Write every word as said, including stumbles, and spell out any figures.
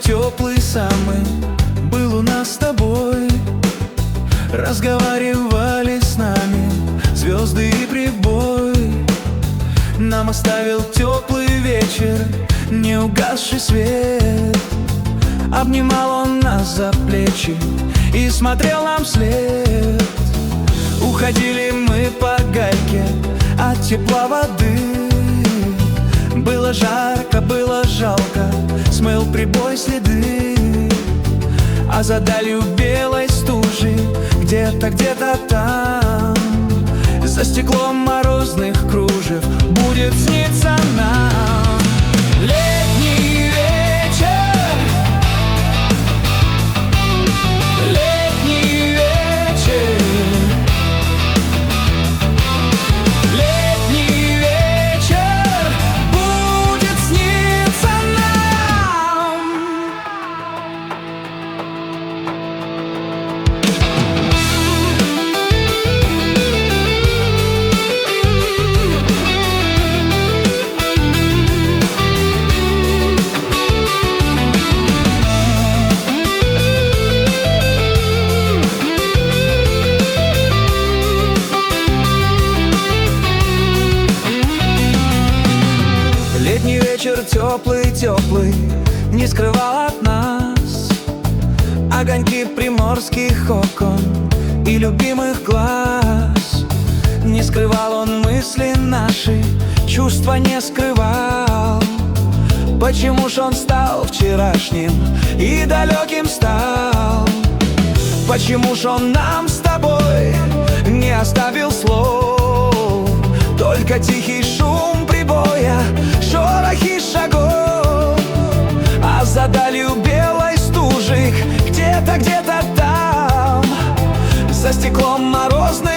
теплый самый был у нас с тобой. Разговаривали с нами звезды и прибой. Нам оставил теплый вечер неугасший свет. Обнимал он нас за плечи и смотрел нам вслед. Уходили мы по гальке от тепла воды. Было жарко, было жалко, смыл прибой следы. А за далью белой стужи где-то, где-то там, за стеклом морозных кружев будет сниться нам летний вечер. Летний вечер. Летний вечер будет сниться нам. Летний вечер теплый-теплый не скрывал от нас огоньки приморских окон и любимых глаз. Не скрывал он мысли наши, чувства не скрывал. Почему ж он стал вчерашним и далеким стал? Почему ж он нам с тобой не оставил слов? Только тихий шум прибоя, шорохи шагов. А за далью белой стужи где-то, где-то там, за стеклом морозной